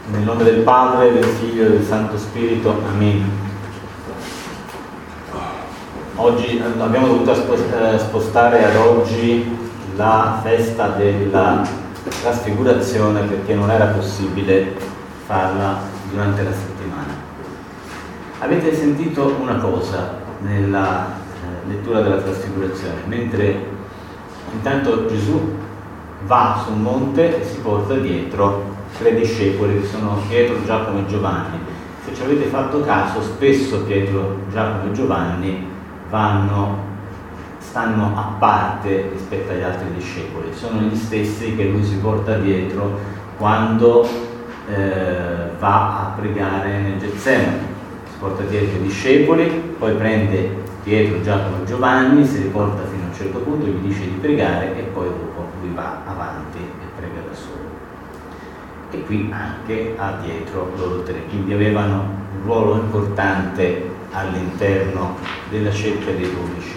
Nel nome del Padre, del Figlio e del Santo Spirito. Amen. Oggi abbiamo dovuto spostare ad oggi la festa della trasfigurazione perché non era possibile farla durante la settimana. Avete sentito una cosa nella lettura della trasfigurazione, mentre intanto Gesù va su un monte e si porta dietro 3 discepoli che sono Pietro, Giacomo e Giovanni. Se ci avete fatto caso, spesso Pietro, Giacomo e Giovanni stanno a parte rispetto agli altri discepoli, sono gli stessi che lui si porta dietro quando va a pregare nel Getsemani. Si porta dietro i discepoli, poi prende Pietro, Giacomo e Giovanni, si riporta fino a un certo punto, gli dice di pregare e poi dopo lui va avanti e prega da solo. E qui anche ha dietro loro 3, quindi avevano un ruolo importante all'interno della scelta dei 12.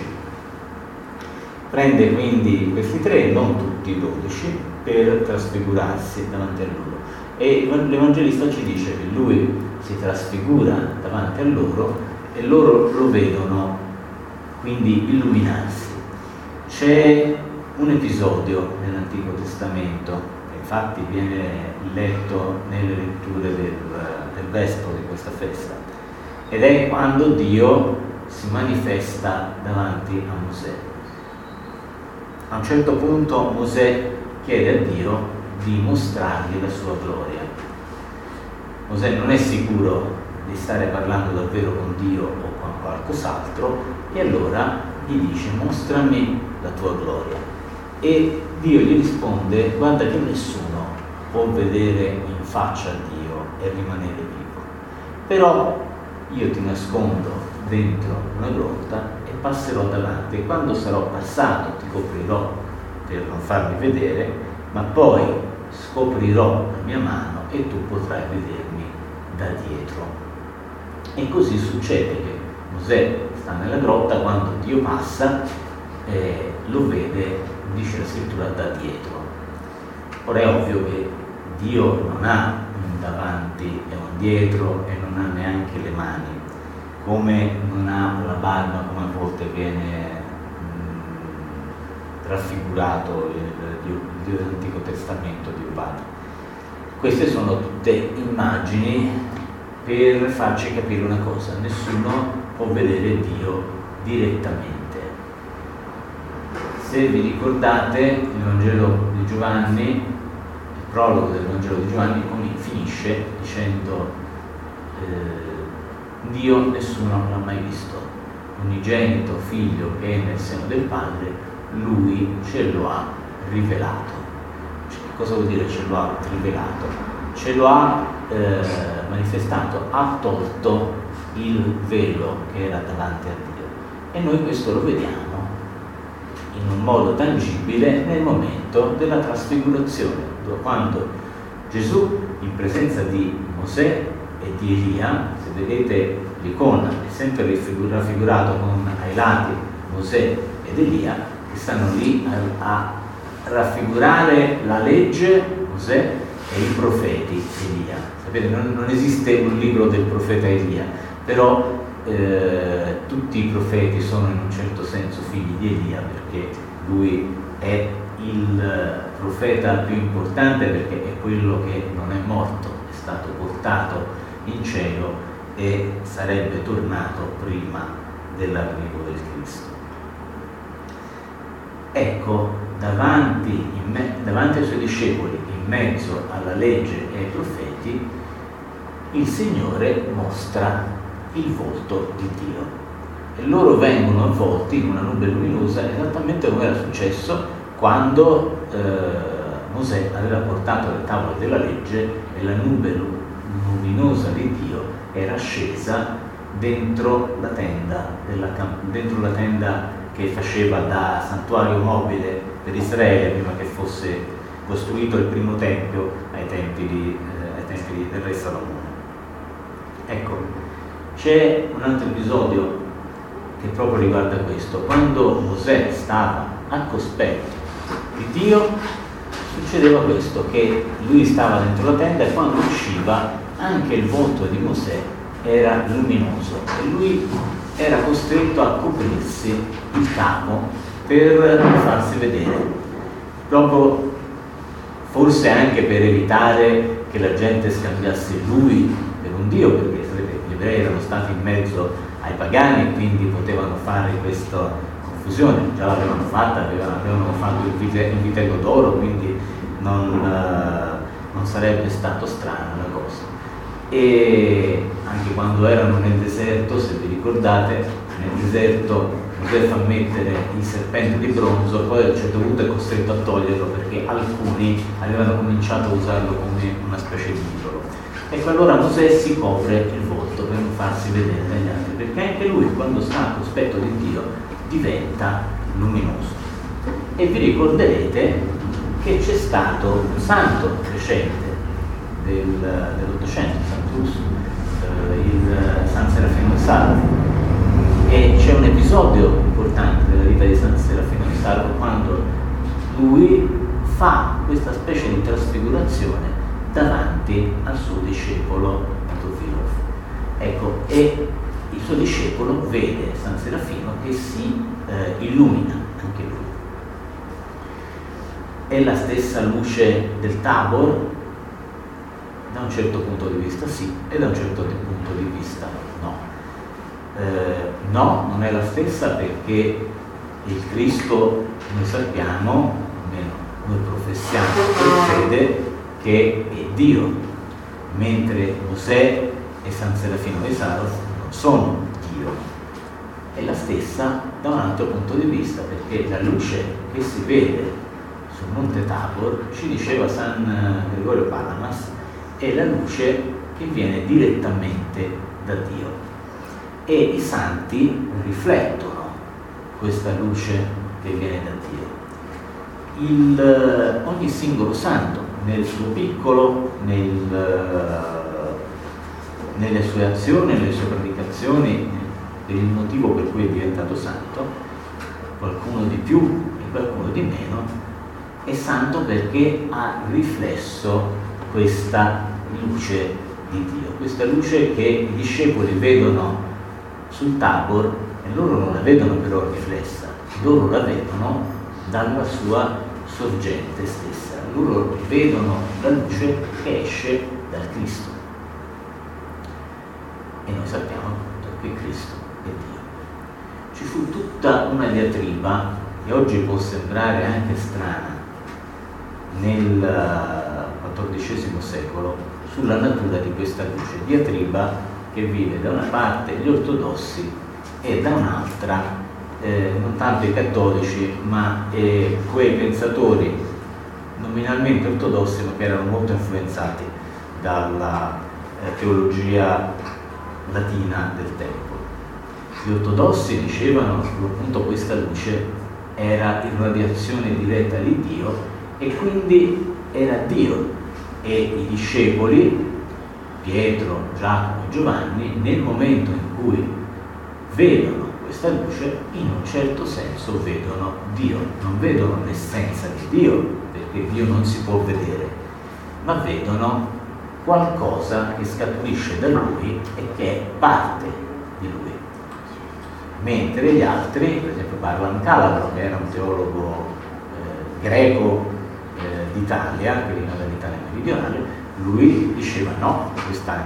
Prende quindi questi 3, non tutti i 12, per trasfigurarsi davanti a loro. E l'Evangelista ci dice che lui si trasfigura davanti a loro e loro lo vedono quindi illuminarsi. C'è un episodio nell'Antico Testamento, infatti viene letto nelle letture del Vespro di questa festa, ed è quando Dio si manifesta davanti a Mosè. A un certo punto Mosè chiede a Dio di mostrargli la sua gloria. Mosè non è sicuro di stare parlando davvero con Dio o con qualcos'altro e allora gli dice: mostrami la tua gloria. E Dio gli risponde: guarda che nessuno può vedere in faccia a Dio e rimanere vivo, però io ti nascondo dentro una grotta e passerò davanti, e quando sarò passato ti coprirò per non farmi vedere, ma poi scoprirò la mia mano e tu potrai vedermi da dietro. E così succede che Mosè sta nella grotta, quando Dio passa lo vede, dice la scrittura, da dietro. Ora è ovvio che Dio non ha un davanti e un dietro e non ha neanche le mani, come non ha la barba, come a volte viene raffigurato il Dio dell'Antico Testamento, Dio Padre. Queste sono tutte immagini per farci capire una cosa: nessuno può vedere Dio direttamente. Se vi ricordate, il Vangelo di Giovanni, il prologo del Vangelo di Giovanni finisce dicendo Dio nessuno l'ha mai visto, unigenito figlio che è nel seno del Padre, lui ce lo ha rivelato. Cioè, cosa vuol dire ce lo ha rivelato? Ce lo ha manifestato, ha tolto il velo che era davanti a Dio, e noi questo lo vediamo in un modo tangibile nel momento della trasfigurazione, quando Gesù, in presenza di Mosè e di Elia, se vedete l'icona è sempre raffigurato con ai lati Mosè ed Elia, che stanno lì a raffigurare la legge, Mosè, e i profeti, Elia. Sapete, non esiste un libro del profeta Elia, però tutti i profeti sono in un certo senso figli di Elia, perché lui è il profeta più importante, perché è quello che non è morto, è stato portato in cielo e sarebbe tornato prima dell'arrivo del Cristo. Ecco, davanti ai suoi discepoli, in mezzo alla legge e ai profeti, il Signore mostra il volto di Dio, e loro vengono avvolti in una nube luminosa, esattamente come era successo quando Mosè aveva portato le tavole della legge e la nube luminosa di Dio era scesa dentro la tenda che faceva da santuario mobile per Israele prima che fosse costruito il primo tempio ai tempi del re Salomone. Ecco, c'è un altro episodio che proprio riguarda questo. Quando Mosè stava al cospetto di Dio, succedeva questo, che lui stava dentro la tenda e quando usciva anche il volto di Mosè era luminoso e lui era costretto a coprirsi il capo per farsi vedere, proprio forse anche per evitare che la gente scambiasse lui per un dio, perché sapete, gli ebrei erano stati in mezzo ai pagani e quindi potevano fare questa confusione, già l'avevano fatta, avevano fatto il vitello d'oro, quindi non sarebbe stato strana la cosa. E anche quando erano nel deserto, se vi ricordate, nel deserto Mosè fa mettere il serpente di bronzo, poi a un certo punto è costretto a toglierlo perché alcuni avevano cominciato a usarlo come una specie di idolo. Ecco, allora Mosè si copre il volto per non farsi vedere dagli altri, perché anche lui quando sta al cospetto di Dio diventa luminoso. E vi ricorderete che c'è stato un santo recente dell'Ottocento, Sant'Urso, il San Serafino di Salvo, e c'è un episodio importante della vita di San Serafino di Salvo quando lui fa questa specie di trasfigurazione davanti al suo discepolo Teofilo. Ecco, e il suo discepolo vede San Serafino che si illumina anche lui. È la stessa luce del Tabor? Da un certo punto di vista sì, e da un certo punto di vista no. No, non è la stessa perché il Cristo, noi sappiamo, almeno noi professiamo per fede, che è Dio, mentre Mosè e San Serafino di Salvo non sono Dio. È la stessa da un altro punto di vista, perché la luce che si vede sul Monte Tabor, ci diceva San Gregorio Palamas, è la luce che viene direttamente da Dio. E i santi riflettono questa luce che viene da Dio. Ogni singolo santo, nel suo piccolo, nelle sue azioni, nelle sue predicazioni, per il motivo per cui è diventato santo, qualcuno di più e qualcuno di meno, è santo perché ha riflesso questa luce di Dio, questa luce che i discepoli vedono sul Tabor e loro non la vedono però riflessa, loro la vedono dalla sua sorgente stessa, loro vedono la luce che esce dal Cristo. E noi sappiamo appunto che Cristo è Dio. Ci fu tutta una diatriba, che oggi può sembrare anche strana, nel XIV secolo, sulla natura di questa luce, diatriba che vive da una parte gli ortodossi e da un'altra non tanto i cattolici, ma quei pensatori nominalmente ortodossi ma che erano molto influenzati dalla teologia latina del tempo. Gli ortodossi dicevano che appunto questa luce era irradiazione diretta di Dio e quindi era Dio, e i discepoli Pietro, Giacomo e Giovanni, nel momento in cui vedono questa luce, in un certo senso vedono Dio, non vedono l'essenza di Dio, perché Dio non si può vedere, ma vedono qualcosa che scaturisce da Lui e che è parte di Lui. Mentre gli altri, per esempio Barlan Calabro, che era un teologo greco d'Italia, che veniva dall'Italia meridionale, lui diceva no, questa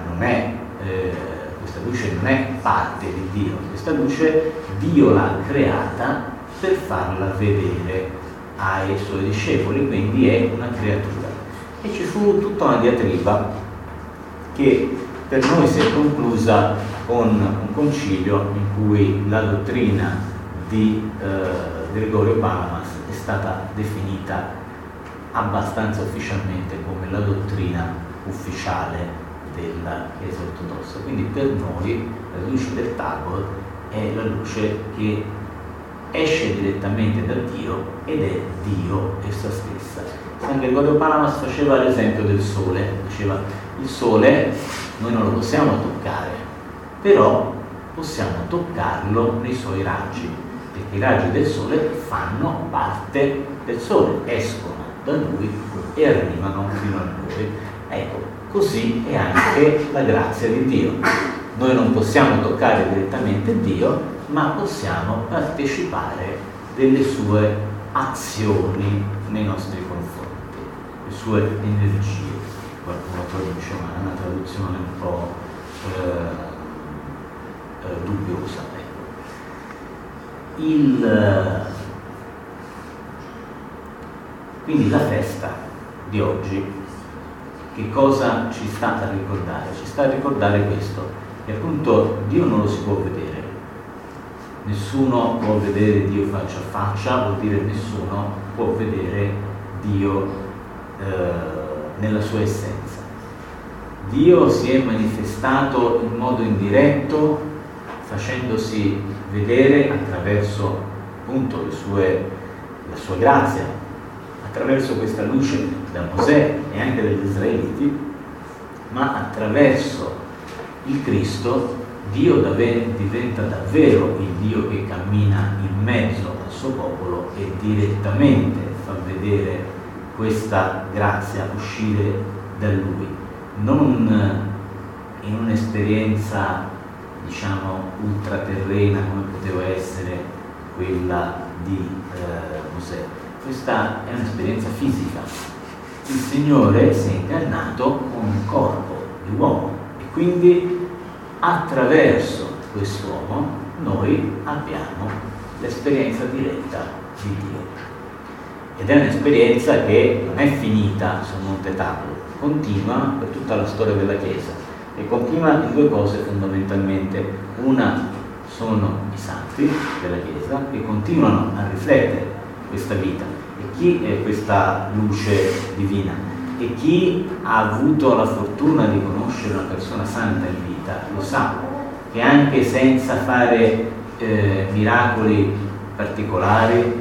luce non è parte di Dio, questa luce Dio l'ha creata per farla vedere ai suoi discepoli, quindi è una creatura. E ci fu tutta una diatriba che per noi si è conclusa con un concilio in cui la dottrina di Gregorio Palamas è stata definita abbastanza ufficialmente come la dottrina ufficiale della Chiesa ortodossa. Quindi per noi la luce del Tabor è la luce che esce direttamente da Dio ed è Dio essa stessa. San Gregorio Palamas faceva l'esempio del sole, diceva il sole noi non lo possiamo toccare, però possiamo toccarlo nei suoi raggi, perché i raggi del sole fanno parte del sole, escono da Lui e arrivano fino a noi. Ecco, così è anche la grazia di Dio. Noi non possiamo toccare direttamente Dio, ma possiamo partecipare delle sue azioni nei nostri confronti, le sue energie. Qualcuno dice, ma è una traduzione un po' dubbiosa. Quindi la festa di oggi che cosa ci sta a ricordare? Ci sta a ricordare questo, che appunto Dio non lo si può vedere, nessuno può vedere Dio faccia a faccia, vuol dire nessuno può vedere Dio nella sua essenza. Dio si è manifestato in modo indiretto, facendosi vedere attraverso appunto la sua grazia, attraverso questa luce da Mosè e anche dagli Israeliti, ma attraverso il Cristo Dio diventa davvero il Dio che cammina in mezzo al suo popolo e direttamente fa vedere questa grazia uscire da Lui, non in un'esperienza diciamo ultraterrena come poteva essere quella di Mosè. Questa è un'esperienza fisica. Il Signore si è incarnato con un corpo di uomo e quindi attraverso quest'uomo noi abbiamo l'esperienza diretta di Dio. Ed è un'esperienza che non è finita sul Monte Tabor, continua per tutta la storia della Chiesa e continua in due cose fondamentalmente. Una sono i santi della Chiesa che continuano a riflettere questa vita e chi è questa luce divina, e chi ha avuto la fortuna di conoscere una persona santa in vita lo sa che anche senza fare miracoli particolari,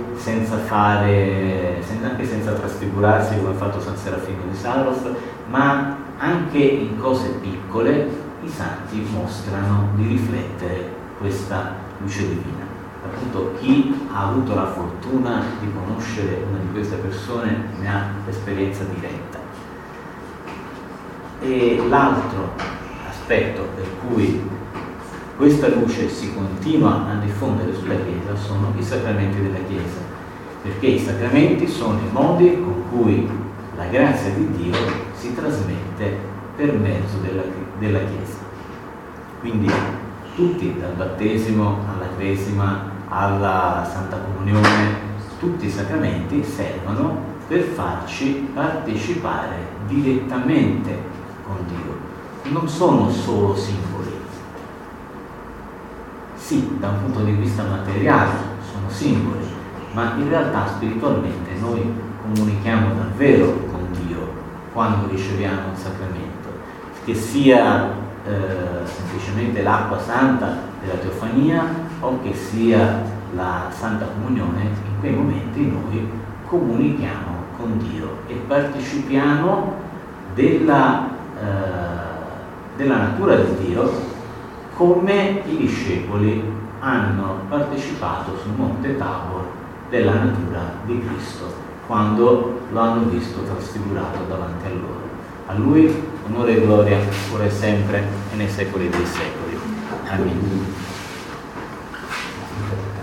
anche senza trasfigurarsi come ha fatto San Serafino di Saros, ma anche in cose piccole i santi mostrano di riflettere questa luce divina. Appunto chi ha avuto la fortuna di conoscere una di queste persone ne ha l'esperienza diretta. E l'altro aspetto per cui questa luce si continua a diffondere sulla Chiesa sono i sacramenti della Chiesa, perché i sacramenti sono i modi con cui la grazia di Dio si trasmette per mezzo della Chiesa. Quindi tutti, dal battesimo alla cresima alla Santa Comunione, tutti i sacramenti servono per farci partecipare direttamente con Dio. Non sono solo simboli. Sì, da un punto di vista materiale sono simboli, ma in realtà spiritualmente noi comunichiamo davvero con Dio quando riceviamo un sacramento, che sia semplicemente l'acqua santa della Teofania o che sia la Santa Comunione. In quei momenti noi comunichiamo con Dio e partecipiamo della natura di Dio, come i discepoli hanno partecipato sul Monte Tabor della natura di Cristo quando lo hanno visto trasfigurato davanti a loro. A Lui onore e gloria ora e sempre e nei secoli dei secoli. Amen.